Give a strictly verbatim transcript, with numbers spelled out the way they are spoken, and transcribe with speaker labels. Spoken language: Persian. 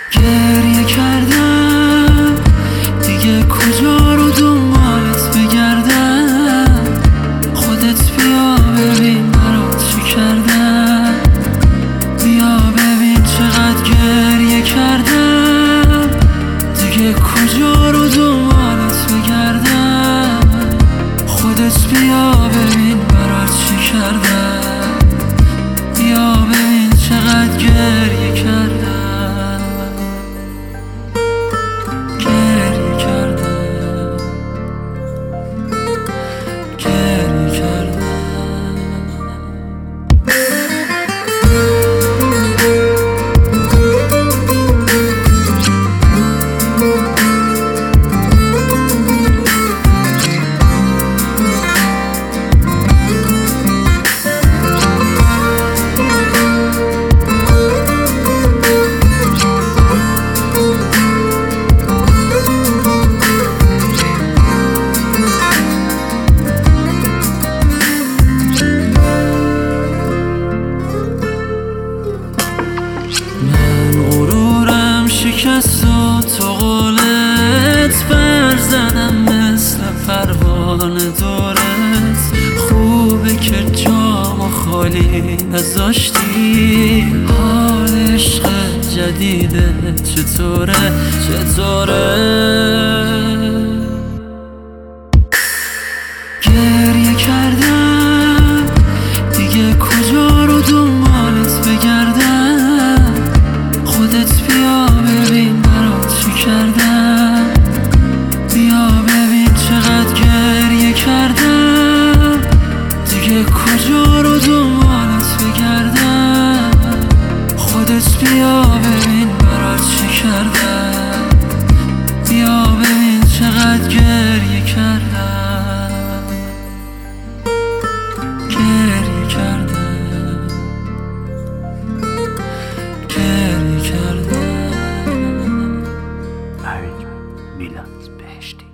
Speaker 1: گریه کردم دیگه کجا رو دنبالت بگردم. خودت بیا ببین برات چی کردم. بیا ببین چقدر گریه کردم دیگه کجا رو دنبالت بگردم. خودت بیا ببین برات چی کردم. بیا ببین چقدر گریه کردم. گریه کردم گریه کردم. شکست و تو قولت بر زدم مثل پروانه دورت. خوبه که جامو خالی نذاشتی. حال عشق جدیده چطوره چطوره. گریه کردم دیگه کجا رو دنبالت بگردم. خودت بیا ببین برات چی کردم. بیا ببین چقدر گریه کردم دیگه کجا رو دنبالت بگردم. خودت بیا ببین برات چی کردم. بیا ببین چقدر گریه کردم. گریه کردم گریه کردم.
Speaker 2: میلاد بهشتی.